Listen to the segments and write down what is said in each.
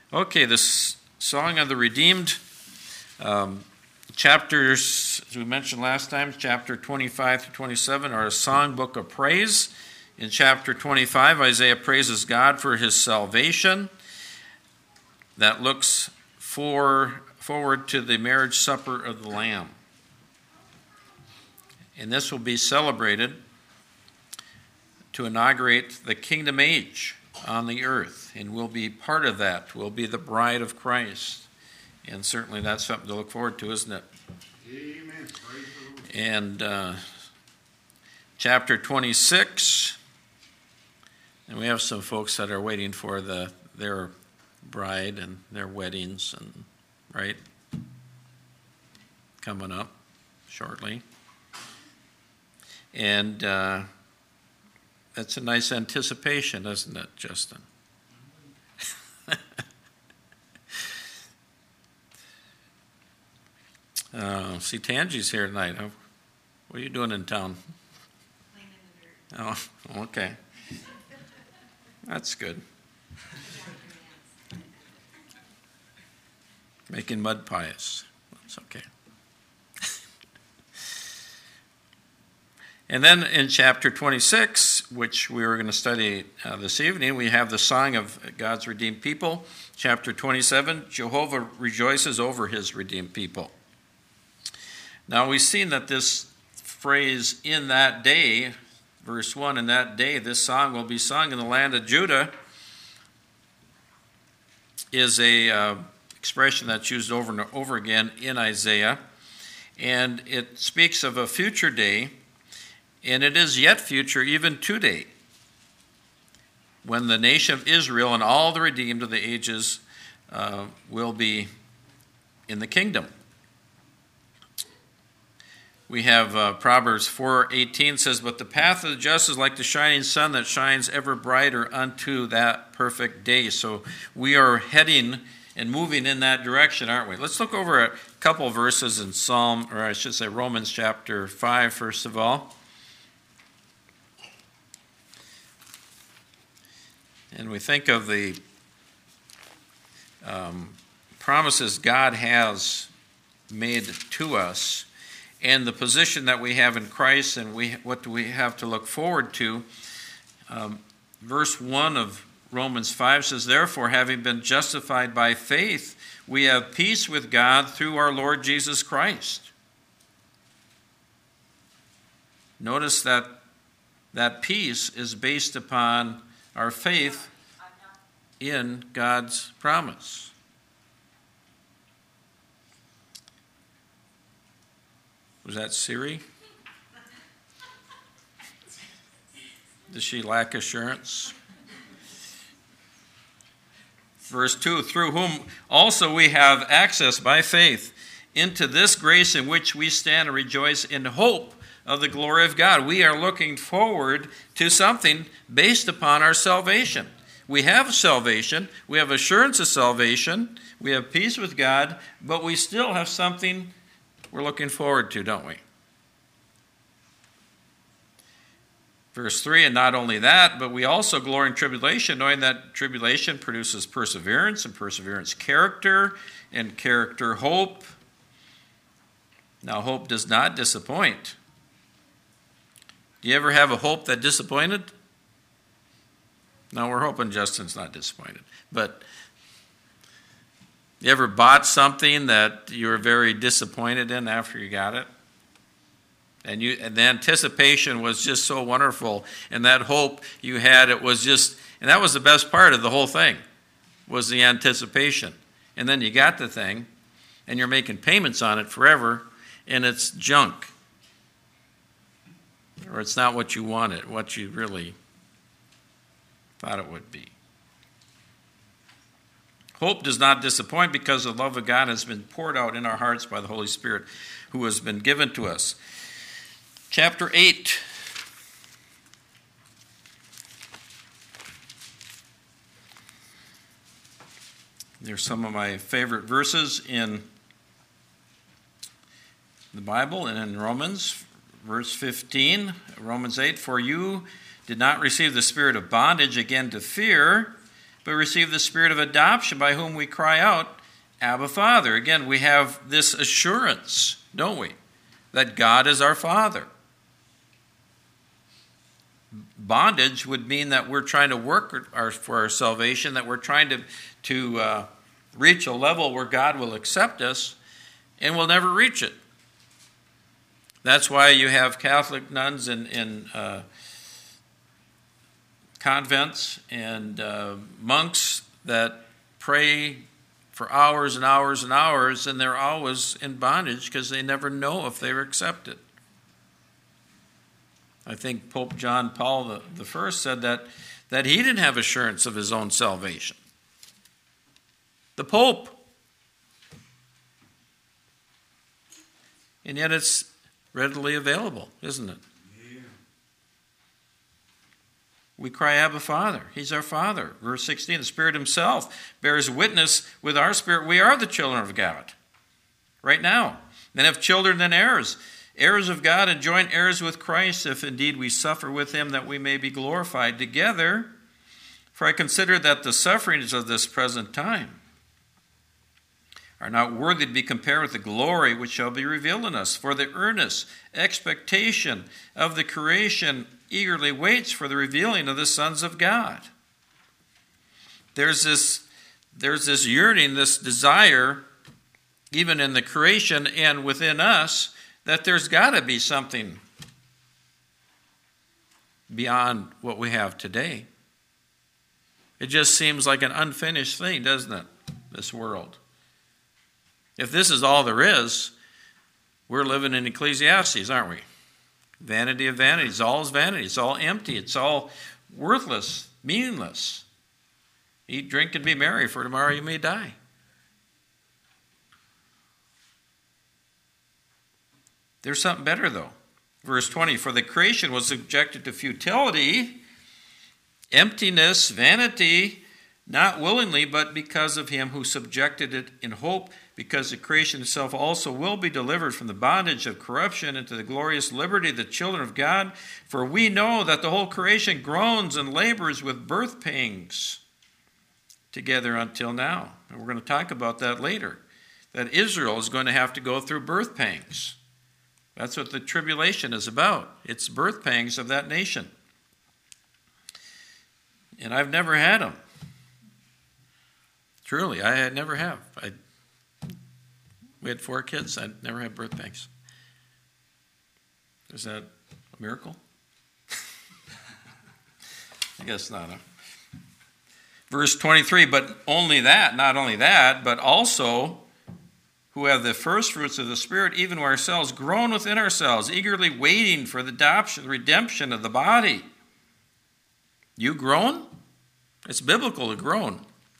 Okay, this Song of the Redeemed, chapters, as we mentioned last time, chapter 25 through 27 are a songbook of praise. In chapter 25, Isaiah praises God for his salvation that looks forward to the marriage supper of the Lamb. And this will be celebrated to inaugurate the kingdom age on the earth, and we'll be part of that. We'll be the bride of Christ. And certainly that's something to look forward to, isn't it? Amen. Praise the Lord. And chapter 26, and we have some folks that are waiting for their bride and their weddings, and right, coming up shortly. And that's a nice anticipation, isn't it, Justin? See, Tangi's here tonight. What are you doing in town? Playing in the dirt. Oh, okay. That's good. Making mud pies. That's okay. And then in chapter 26, which we were going to study this evening, we have the song of God's redeemed people. Chapter 27, Jehovah rejoices over his redeemed people. Now we've seen that this phrase, in that day, verse 1, in that day, this song will be sung in the land of Judah, is a expression that's used over and over again in Isaiah. And it speaks of a future day, and it is yet future even today, when the nation of Israel and all the redeemed of the ages will be in the kingdom. We have Proverbs 4:18 says, "But the path of the just is like the shining sun that shines ever brighter unto that perfect day." So we are heading and moving in that direction, aren't we? Let's look over a couple verses in Romans chapter 5, first of all. And we think of the promises God has made to us and the position that we have in Christ, and what do we have to look forward to. Verse 1 of Romans 5 says, "Therefore, having been justified by faith, we have peace with God through our Lord Jesus Christ." Notice that peace is based upon our faith in God's promise. Was that Siri? Does she lack assurance? Verse 2, "Through whom also we have access by faith into this grace in which we stand and rejoice in hope of the glory of God." We are looking forward to something based upon our salvation. We have salvation, we have assurance of salvation, we have peace with God, but we still have something we're looking forward to, don't we? Verse 3, "And not only that, but we also glory in tribulation, knowing that tribulation produces perseverance, and perseverance character, and character hope. Now hope does not disappoint." Do you ever have a hope that disappointed? No, we're hoping Justin's not disappointed. But you ever bought something that you were very disappointed in after you got it? And the anticipation was just so wonderful, and that hope you had, and that was the best part of the whole thing, was the anticipation. And then you got the thing, and you're making payments on it forever, and it's junk. Or it's not what you wanted, what you really thought it would be. Hope does not disappoint because the love of God has been poured out in our hearts by the Holy Spirit who has been given to us. Chapter 8. There's some of my favorite verses in the Bible and in Romans. Verse 15, Romans 8, "For you did not receive the spirit of bondage again to fear, but receive the Spirit of adoption by whom we cry out, Abba, Father. Again, we have this assurance, don't we, that God is our Father. Bondage would mean that we're trying to work for our salvation, that we're trying to reach a level where God will accept us, and we'll never reach it. That's why you have Catholic nuns in convents and monks that pray for hours and hours and hours, and they're always in bondage because they never know if they're accepted. I think Pope John Paul I said that he didn't have assurance of his own salvation. The Pope. And yet it's readily available, isn't it? Yeah. We cry, Abba, Father. He's our Father. Verse 16, the Spirit himself bears witness with our spirit. We are the children of God right now. And if children, then heirs. Heirs of God and joint heirs with Christ, if indeed we suffer with him, that we may be glorified together. For I consider that the sufferings of this present time are not worthy to be compared with the glory which shall be revealed in us. For the earnest expectation of the creation eagerly waits for the revealing of the sons of God. There's this yearning, this desire, even in the creation and within us, that there's got to be something beyond what we have today. It just seems like an unfinished thing, doesn't it, this world? If this is all there is, we're living in Ecclesiastes, aren't we? Vanity of vanities, all is vanity. It's all empty. It's all worthless, meaningless. Eat, drink, and be merry, for tomorrow you may die. There's something better, though. Verse 20, for the creation was subjected to futility, emptiness, vanity, not willingly, but because of him who subjected it in hope, because the creation itself also will be delivered from the bondage of corruption into the glorious liberty of the children of God. For we know that the whole creation groans and labors with birth pangs together until now. And we're going to talk about that later, that Israel is going to have to go through birth pangs. That's what the tribulation is about. It's birth pangs of that nation. And I've never had them. Truly, I never have. We had 4 kids. I never had birth pangs. Is that a miracle? I guess not. Huh? Verse 23, but only that, not only that, but also who have the first fruits of the Spirit, even ourselves, groan within ourselves, eagerly waiting for the adoption, the redemption of the body. You groan? It's biblical to groan.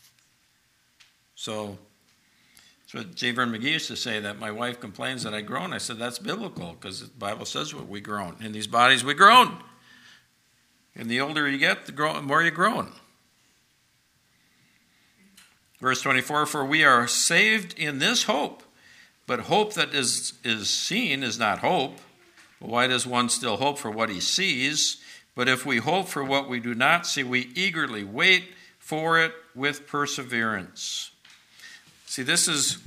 So, that's what J. Vernon McGee used to say, that my wife complains that I groan. I said, that's biblical, because the Bible says what we groan. In these bodies we groan. And the older you get, the more you groan. Verse 24, for we are saved in this hope. But hope that is seen is not hope. Why does one still hope for what he sees? But if we hope for what we do not see, we eagerly wait for it with perseverance. See, this is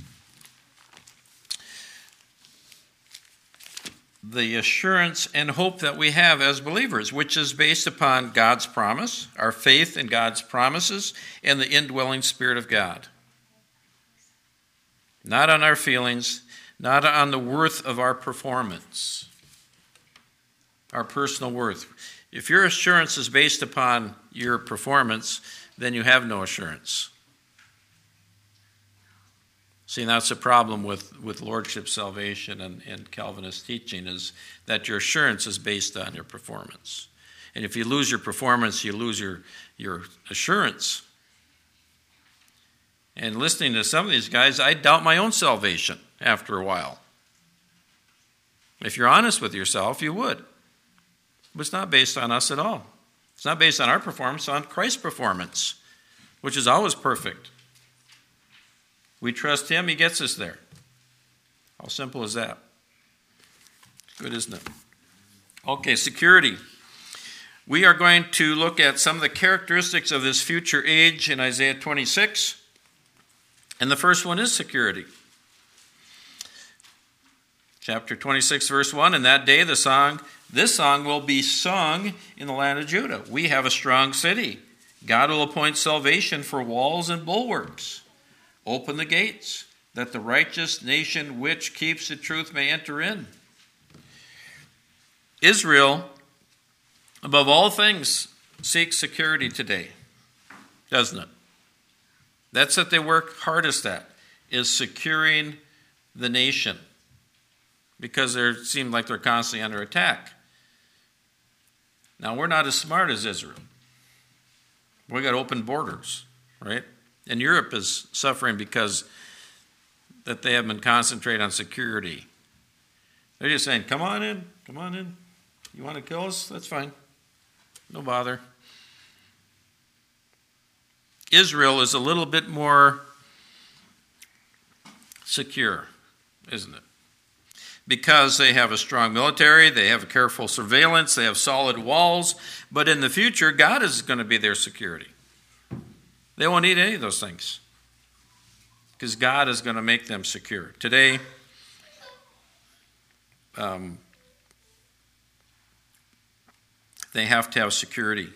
the assurance and hope that we have as believers, which is based upon God's promise, our faith in God's promises, and the indwelling Spirit of God. Not on our feelings, not on the worth of our performance, our personal worth. If your assurance is based upon your performance, then you have no assurance. See, that's the problem with Lordship salvation and Calvinist teaching, is that your assurance is based on your performance. And if you lose your performance, you lose your assurance. And listening to some of these guys, I doubt my own salvation after a while. If you're honest with yourself, you would. But it's not based on us at all. It's not based on our performance, it's on Christ's performance, which is always perfect. We trust him, he gets us there. How simple is that? Good, isn't it? Okay, security. We are going to look at some of the characteristics of this future age in Isaiah 26. And the first one is security. Chapter 26, verse 1, "In that day this song will be sung in the land of Judah. We have a strong city. God will appoint salvation for walls and bulwarks. Open the gates, that the righteous nation which keeps the truth may enter in." Israel, above all things, seeks security today, doesn't it? That's what they work hardest at, is securing the nation, because it seems like they're constantly under attack. Now, we're not as smart as Israel. We got open borders, right? And Europe is suffering because that they have been concentrating on security. They're just saying, come on in. You want to kill us? That's fine. No bother. Israel is a little bit more secure, isn't it? Because they have a strong military, they have careful surveillance, they have solid walls, but in the future, God is going to be their security. They won't need any of those things, because God is going to make them secure. Today, they have to have security.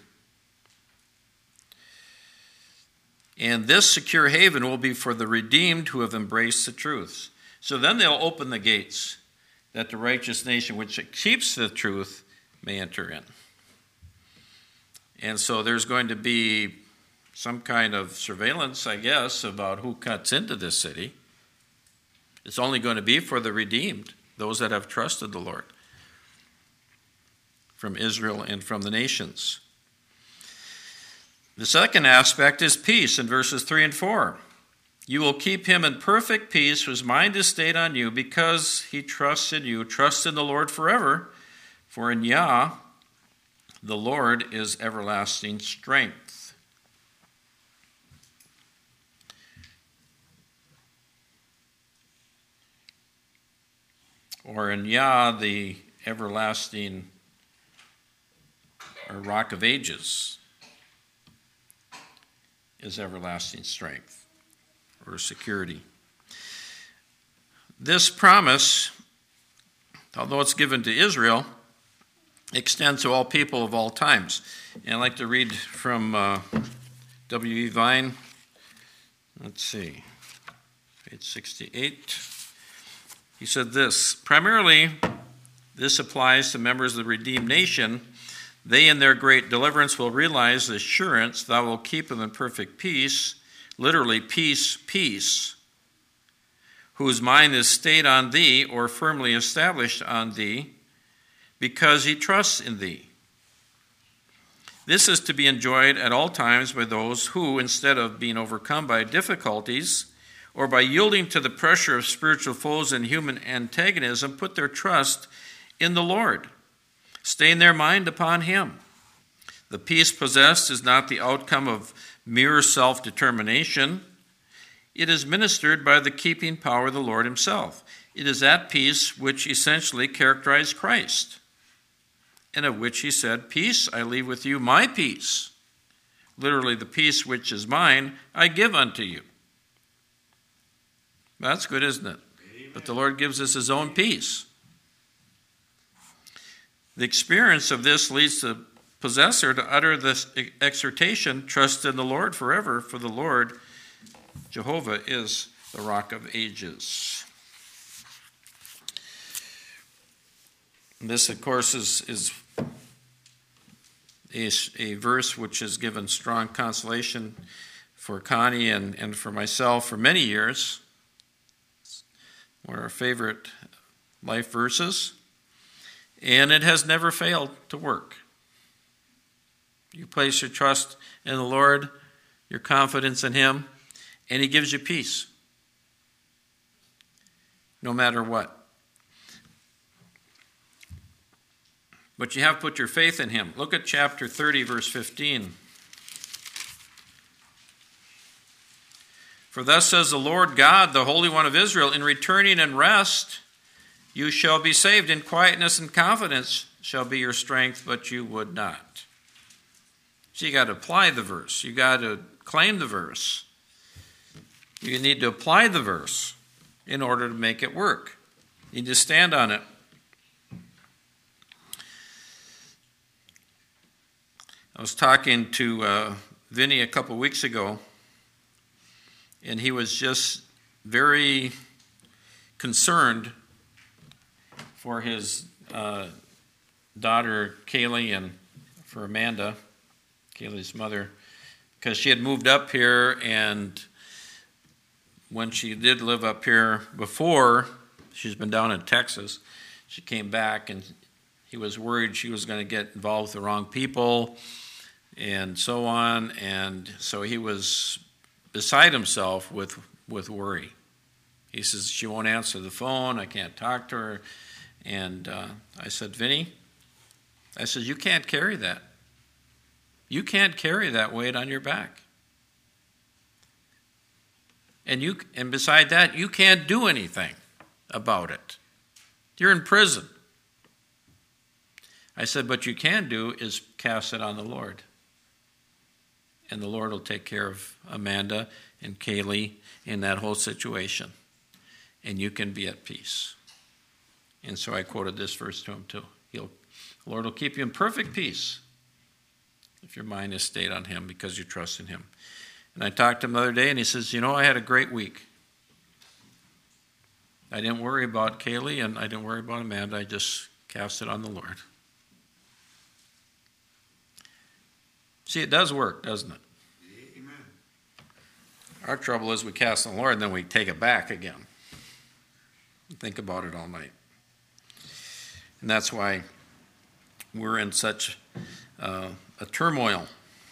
And this secure haven will be for the redeemed who have embraced the truth. So then they'll open the gates, that the righteous nation which keeps the truth may enter in. And so there's going to be some kind of surveillance, I guess, about who cuts into this city. It's only going to be for the redeemed, those that have trusted the Lord, from Israel and from the nations. The second aspect is peace in verses 3 and 4. "You will keep him in perfect peace whose mind is stayed on you, because he trusts in you. Trust in the Lord forever, for in Yah the Lord is everlasting strength." Or in Yah the everlasting, or rock of ages, is everlasting strength or security. This promise, although it's given to Israel, extends to all people of all times. And I'd like to read from W.E. Vine. Let's see, page 68. He said this: "Primarily, this applies to members of the redeemed nation. They in their great deliverance will realize the assurance, thou will keep them in perfect peace," literally peace, "whose mind is stayed on thee," or firmly established on thee, "because he trusts in thee." This is to be enjoyed at all times by those who, instead of being overcome by difficulties or by yielding to the pressure of spiritual foes and human antagonism, put their trust in the Lord, staying their mind upon him. The peace possessed is not the outcome of mere self-determination. It is ministered by the keeping power of the Lord himself. It is that peace which essentially characterized Christ, and of which he said, "Peace I leave with you, my peace." Literally, the peace which is mine, I give unto you. That's good, isn't it? Amen. But the Lord gives us his own peace. The experience of this leads the possessor to utter this exhortation, "Trust in the Lord forever, for the Lord, Jehovah, is the rock of ages." And this, of course, is a verse which has given strong consolation for Connie and for myself for many years. It's one of our favorite life verses. And it has never failed to work. You place your trust in the Lord, your confidence in him, and he gives you peace, no matter what. But you have put your faith in him. Look at chapter 30, verse 15. "For thus says the Lord God, the Holy One of Israel, in returning and rest, you shall be saved. In quietness and confidence shall be your strength, but you would not." So you got to apply the verse. You got to claim the verse. You need to apply the verse in order to make it work. You need to stand on it. I was talking to Vinny a couple weeks ago, and he was just very concerned for his daughter Kaylee and for Amanda, Kaylee's mother, because she had moved up here, and when she did live up here before, she's been down in Texas, she came back, and he was worried she was going to get involved with the wrong people and so on, and so he was beside himself with worry. He says, she won't answer the phone, I can't talk to her. And I said, Vinny, I said, you can't carry that. You can't carry that weight on your back. And beside that, you can't do anything about it. You're in prison. I said, what you can do is cast it on the Lord. And the Lord will take care of Amanda and Kaylee in that whole situation. And you can be at peace. And so I quoted this verse to him too. The Lord will keep you in perfect peace if your mind is stayed on him because you trust in him. And I talked to him the other day, and he says, I had a great week. I didn't worry about Kaylee, and I didn't worry about Amanda. I just cast it on the Lord. See, it does work, doesn't it? Amen. Our trouble is we cast on the Lord, and then we take it back again. Think about it all night. And that's why we're in such a turmoil.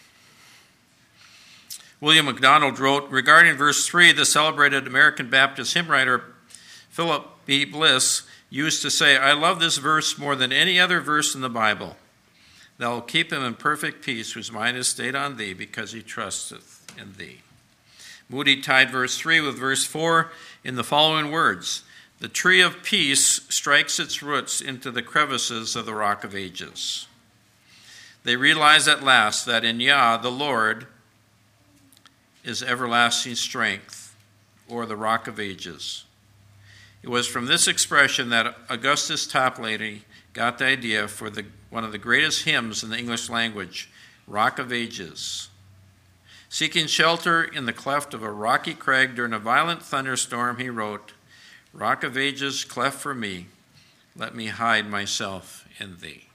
William MacDonald wrote, regarding verse 3, the celebrated American Baptist hymn writer Philip B. Bliss used to say, I love this verse more than any other verse in the Bible. Thou wilt keep him in perfect peace, whose mind is stayed on thee, because he trusteth in thee. Moody tied verse 3 with verse 4 in the following words, the tree of peace strikes its roots into the crevices of the rock of ages. They realize at last that in Yah, the Lord, is everlasting strength, or the rock of ages. It was from this expression that Augustus Toplady got the idea for one of the greatest hymns in the English language, Rock of Ages. Seeking shelter in the cleft of a rocky crag during a violent thunderstorm, he wrote, Rock of ages, cleft for me, let me hide myself in thee.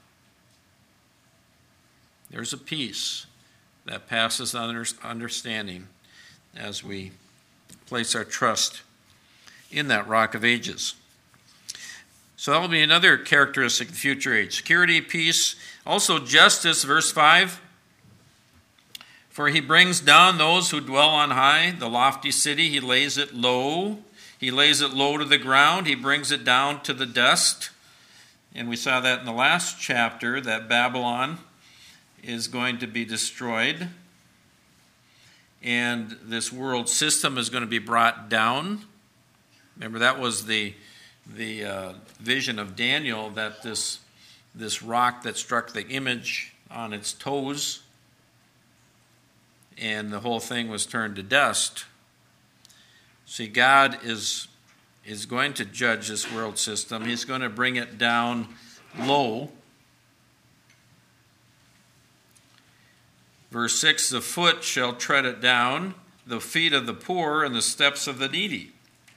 There's a peace that passes understanding as we place our trust in that rock of ages. So that will be another characteristic of the future age. Security, peace, also justice, verse 5. For he brings down those who dwell on high, the lofty city, he lays it low. He lays it low to the ground. He brings it down to the dust. And we saw that in the last chapter, that Babylon is going to be destroyed. And this world system is going to be brought down. Remember, that was the vision of Daniel, that this rock that struck the image on its toes, and the whole thing was turned to dust. See, God is going to judge this world system. He's going to bring it down low. Verse 6, the foot shall tread it down, the feet of the poor and the steps of the needy.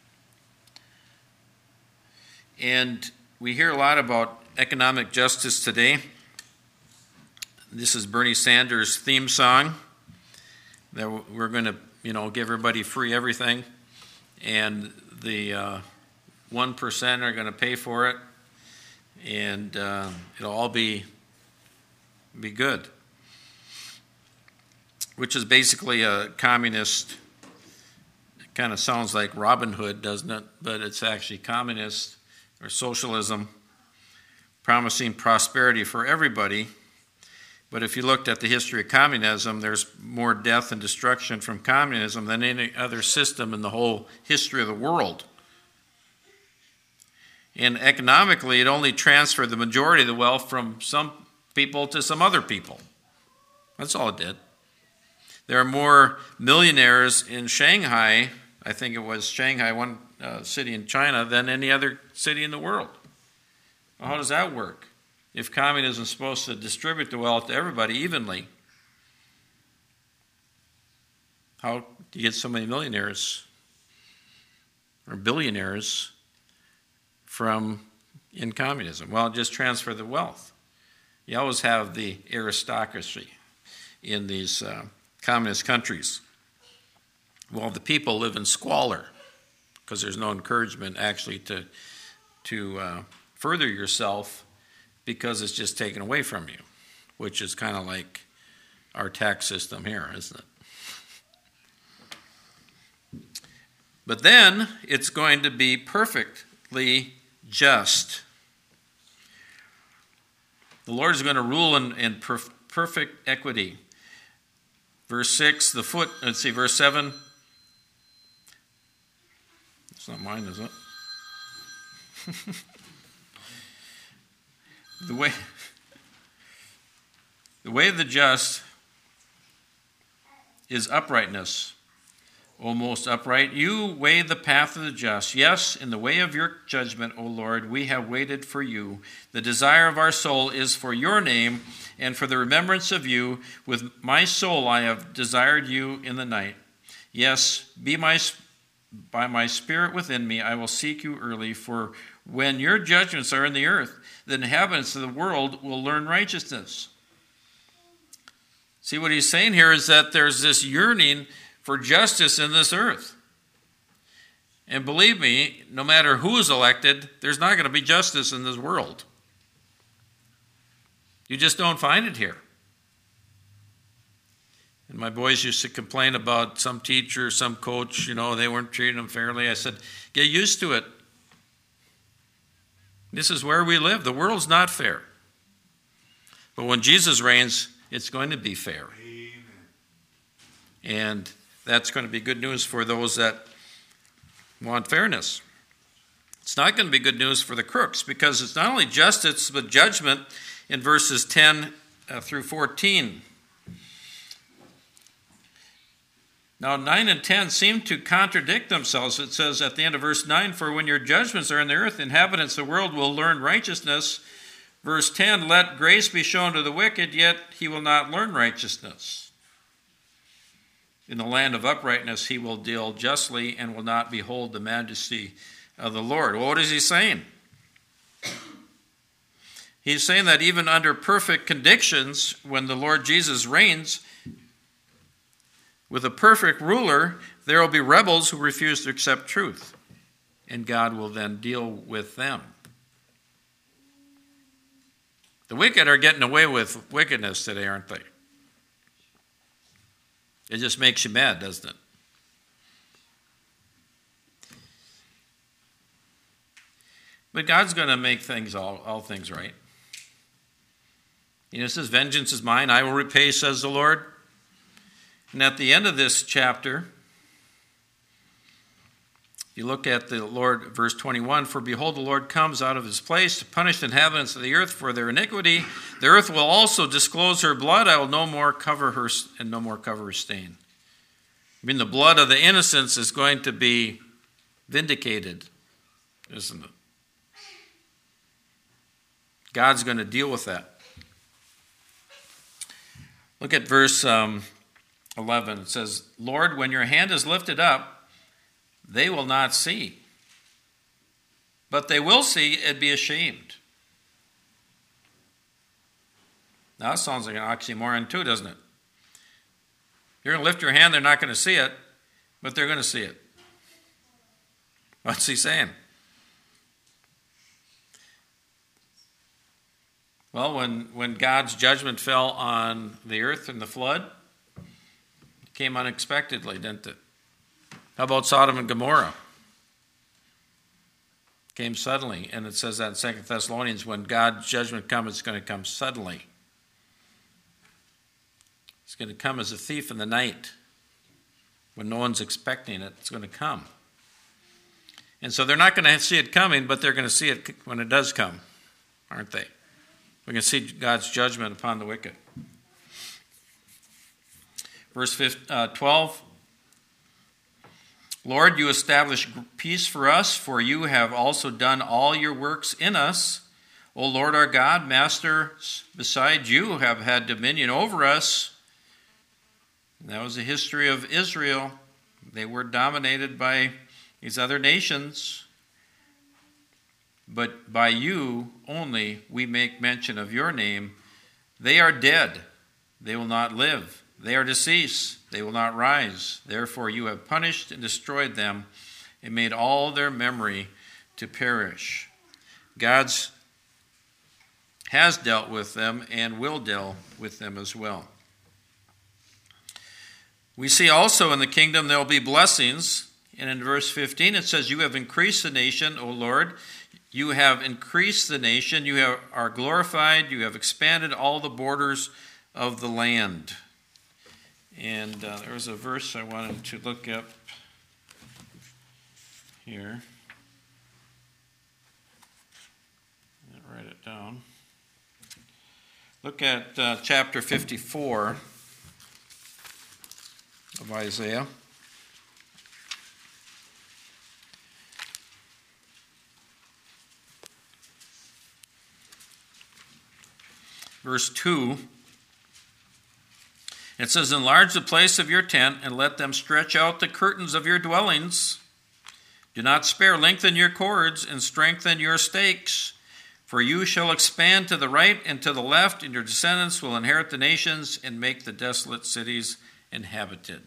And we hear a lot about economic justice today. This is Bernie Sanders' theme song, that we're going to, give everybody free everything, and the 1% are going to pay for it, and it'll all be good. Which is basically a communist, it kind of sounds like Robin Hood, doesn't it? But it's actually communist or socialism, promising prosperity for everybody. But if you looked at the history of communism, there's more death and destruction from communism than any other system in the whole history of the world. And economically, it only transferred the majority of the wealth from some people to some other people. That's all it did. There are more millionaires in Shanghai, I think it was Shanghai, one city in China, than any other city in the world. Well, how does that work? If communism is supposed to distribute the wealth to everybody evenly, how do you get so many millionaires or billionaires in communism? Well, just transfer the wealth. You always have the aristocracy in these communist countries. Well, the people live in squalor because there's no encouragement actually to further yourself, because it's just taken away from you, which is kind of like our tax system here, isn't it? But then it's going to be perfectly just. The Lord is going to rule in perfect equity. Verse 6, verse 7. It's not mine, is it? The way of the just is uprightness. O most upright, you weigh the path of the just. Yes, in the way of your judgment, O Lord, we have waited for you. The desire of our soul is for your name and for the remembrance of you. With my soul I have desired you in the night. Yes, by my spirit within me I will seek you early, for when your judgments are in the earth, the inhabitants of the world will learn righteousness. See, what he's saying here is that there's this yearning for justice in this earth. And believe me, no matter who is elected, there's not going to be justice in this world. You just don't find it here. And my boys used to complain about some teacher, some coach, they weren't treating them fairly. I said, get used to it. This is where we live. The world's not fair. But when Jesus reigns, it's going to be fair. Amen. And that's going to be good news for those that want fairness. It's not going to be good news for the crooks, because it's not only justice, but judgment in verses 10 through 14. Now, 9 and 10 seem to contradict themselves. It says at the end of verse 9, for when your judgments are in the earth, inhabitants of the world will learn righteousness. Verse 10, let grace be shown to the wicked, yet he will not learn righteousness. In the land of uprightness he will deal justly and will not behold the majesty of the Lord. Well, what is he saying? He's saying that even under perfect conditions, when the Lord Jesus reigns, with a perfect ruler, there will be rebels who refuse to accept truth, and God will then deal with them. The wicked are getting away with wickedness today, aren't they? It just makes you mad, doesn't it? But God's going to make things all things right. It says, vengeance is mine, I will repay, says the Lord. And at the end of this chapter, you look at the Lord, verse 21, for behold, the Lord comes out of his place to punish the inhabitants of the earth for their iniquity. The earth will also disclose her blood. I will no more cover her stain. I mean, the blood of the innocents is going to be vindicated, isn't it? God's going to deal with that. Look at verse 11. It says, Lord, when your hand is lifted up, they will not see. But they will see and be ashamed. Now that sounds like an oxymoron too, doesn't it? You're going to lift your hand, they're not going to see it, but they're going to see it. What's he saying? Well, when God's judgment fell on the earth in the flood, it came unexpectedly, didn't it? How about Sodom and Gomorrah? It came suddenly, and it says that in 2 Thessalonians, when God's judgment comes, it's going to come suddenly. It's going to come as a thief in the night. When no one's expecting it, it's going to come. And so they're not going to see it coming, but they're going to see it when it does come, aren't they? We're going to see God's judgment upon the wicked. Verse 12. Lord, you establish peace for us, for you have also done all your works in us. O Lord our God, masters beside you have had dominion over us. And that was the history of Israel. They were dominated by these other nations. But by you only we make mention of your name. They are dead. They will not live. They are deceased. They will not rise. Therefore you have punished and destroyed them and made all their memory to perish. God has dealt with them and will deal with them as well. We see also in the kingdom there will be blessings. And in verse 15 it says, you have increased the nation, O Lord. You have increased the nation. You are glorified. You have expanded all the borders of the land. And there was a verse I wanted to look up here. I'll write it down. Look at chapter 54 of Isaiah. Verse 2. It says, enlarge the place of your tent and let them stretch out the curtains of your dwellings. Do not spare, lengthen your cords and strengthen your stakes. For you shall expand to the right and to the left, and your descendants will inherit the nations and make the desolate cities inhabited.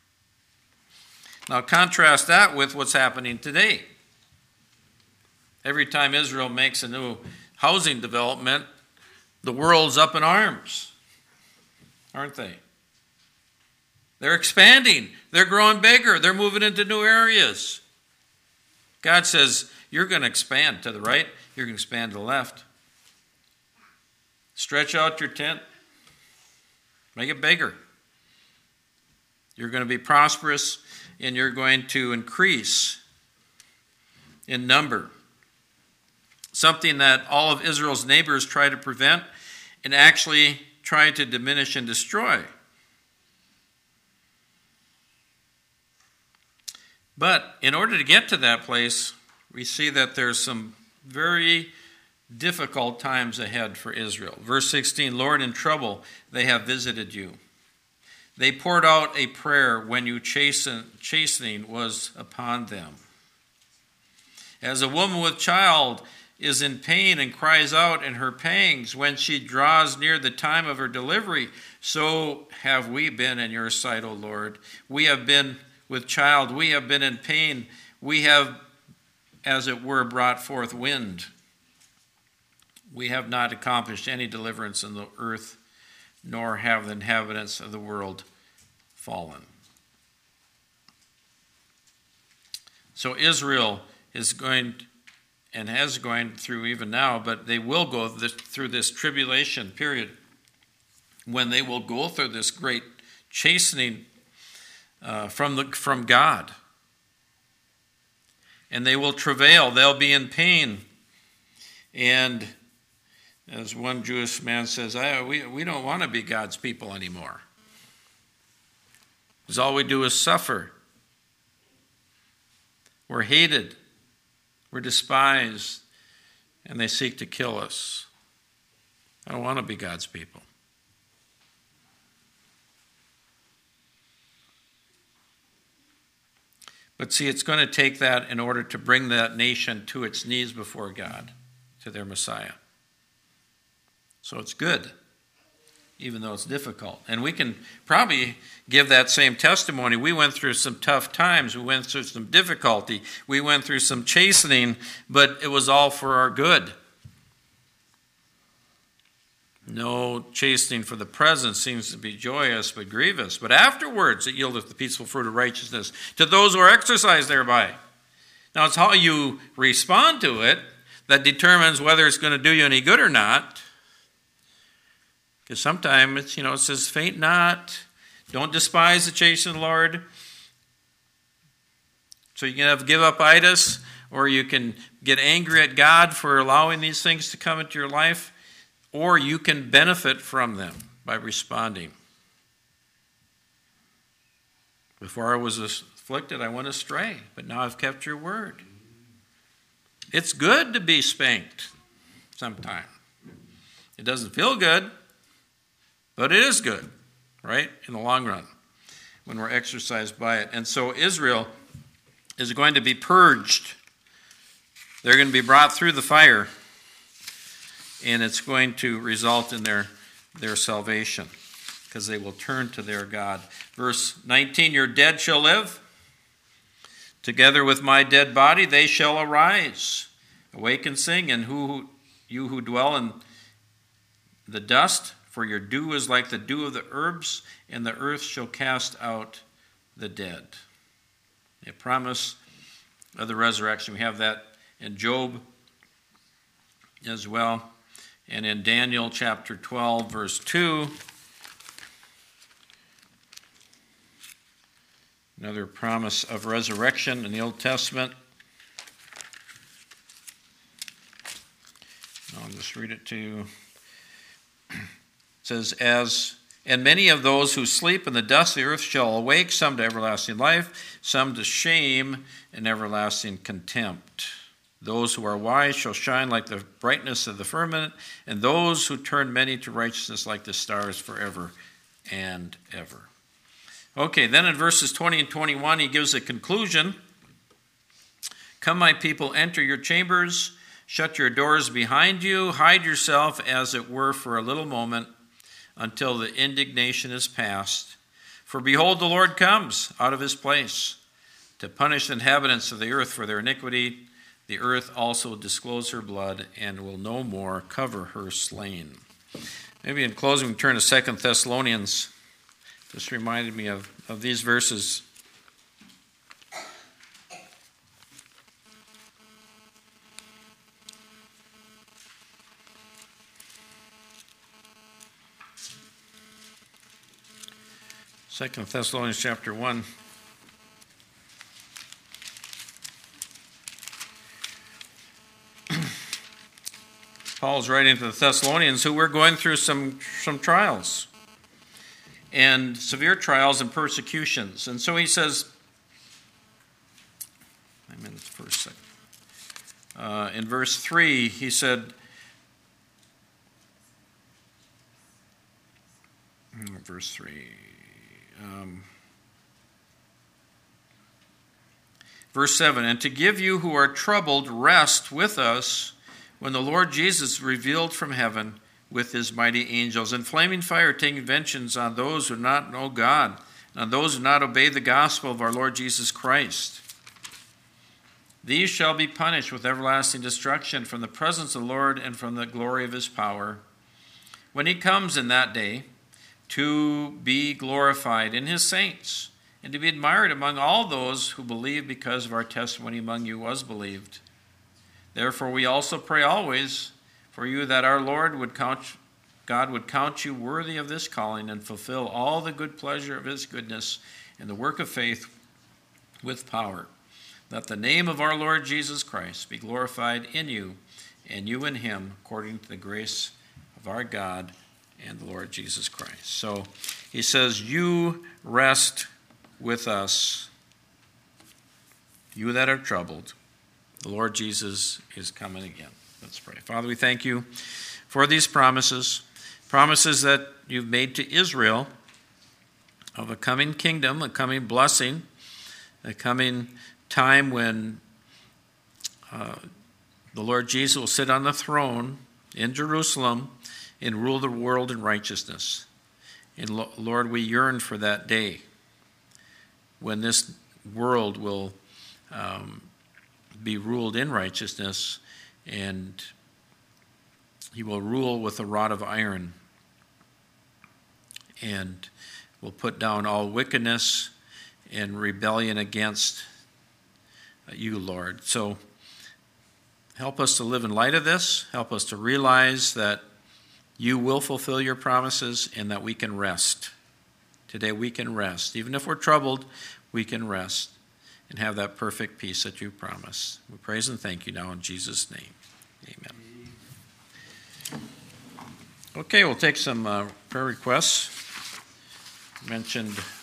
Now contrast that with what's happening today. Every time Israel makes a new housing development, the world's up in arms, aren't they? They're expanding. They're growing bigger. They're moving into new areas. God says, you're going to expand to the right. You're going to expand to the left. Stretch out your tent. Make it bigger. You're going to be prosperous, and you're going to increase in number. Something that all of Israel's neighbors try to prevent and actually try to diminish and destroy. But in order to get to that place, we see that there's some very difficult times ahead for Israel. Verse 16, Lord, in trouble they have visited you. They poured out a prayer when you chastening was upon them. As a woman with child is in pain and cries out in her pangs when she draws near the time of her delivery, so have we been in your sight, O Lord. We have been with child, we have been in pain, we have, as it were, brought forth wind. We have not accomplished any deliverance in the earth, nor have the inhabitants of the world fallen. So Israel is going and has gone through even now, but they will go through this tribulation period when they will go through this great chastening from God. And they will travail. They'll be in pain. And as one Jewish man says, we don't want to be God's people anymore. Because all we do is suffer. We're hated. We're despised. And they seek to kill us. I don't want to be God's people. But see, it's going to take that in order to bring that nation to its knees before God, to their Messiah. So it's good, even though it's difficult. And we can probably give that same testimony. We went through some tough times. We went through some difficulty. We went through some chastening, but it was all for our good. No chastening for the present seems to be joyous but grievous. But afterwards it yieldeth the peaceful fruit of righteousness to those who are exercised thereby. Now it's how you respond to it that determines whether it's going to do you any good or not. Because sometimes it says, faint not, don't despise the chastening of the Lord. So you can give up-itis, or you can get angry at God for allowing these things to come into your life. Or you can benefit from them by responding. Before I was afflicted, I went astray, but now I've kept your word. It's good to be spanked sometime. It doesn't feel good, but it is good, right, in the long run, when we're exercised by it. And so Israel is going to be purged. They're going to be brought through the fire, and it's going to result in their salvation, because they will turn to their God. Verse 19, your dead shall live. Together with my dead body they shall arise. Awake and sing, and you who dwell in the dust, for your dew is like the dew of the herbs, and the earth shall cast out the dead. A promise of the resurrection. We have that in Job as well. And in Daniel chapter 12, verse 2, another promise of resurrection in the Old Testament. I'll just read it to you. It says, and many of those who sleep in the dust of the earth shall awake, some to everlasting life, some to shame and everlasting contempt. Those who are wise shall shine like the brightness of the firmament, and those who turn many to righteousness like the stars forever and ever. Okay, then in verses 20 and 21, he gives a conclusion. Come, my people, enter your chambers, shut your doors behind you, hide yourself, as it were, for a little moment, until the indignation is past. For behold, the Lord comes out of his place to punish the inhabitants of the earth for their iniquity. The earth also disclose her blood, and will no more cover her slain. Maybe in closing, we turn to 2 Thessalonians. Just reminded me of these verses. Second Thessalonians chapter 1. Paul's writing to the Thessalonians who were going through some trials and severe trials and persecutions. And so he says, I'm in the first second. In verse 3, he said, verse 3, verse 7, and to give you who are troubled rest with us when the Lord Jesus is revealed from heaven with his mighty angels, in flaming fire, taking vengeance on those who do not know God, and on those who do not obey the gospel of our Lord Jesus Christ. These shall be punished with everlasting destruction from the presence of the Lord and from the glory of his power, when he comes in that day to be glorified in his saints, and to be admired among all those who believe, because of our testimony among you was believed. Therefore we also pray always for you, that our Lord God would count you worthy of this calling, and fulfill all the good pleasure of his goodness in the work of faith with power, that the name of our Lord Jesus Christ be glorified in you, and you in him, according to the grace of our God and the Lord Jesus Christ. So he says, you rest with us, you that are troubled. The Lord Jesus is coming again. Let's pray. Father, we thank you for these promises that you've made to Israel of a coming kingdom, a coming blessing, a coming time when the Lord Jesus will sit on the throne in Jerusalem and rule the world in righteousness. And Lord, we yearn for that day when this world will be ruled in righteousness, and he will rule with a rod of iron, and will put down all wickedness and rebellion against you, Lord. So help us to live in light of this. Help us to realize that you will fulfill your promises, and that we can rest. Today we can rest. Even if we're troubled, we can rest and have that perfect peace that you promise. We praise and thank you now in Jesus' name. Amen. Okay, we'll take some prayer requests. Mentioned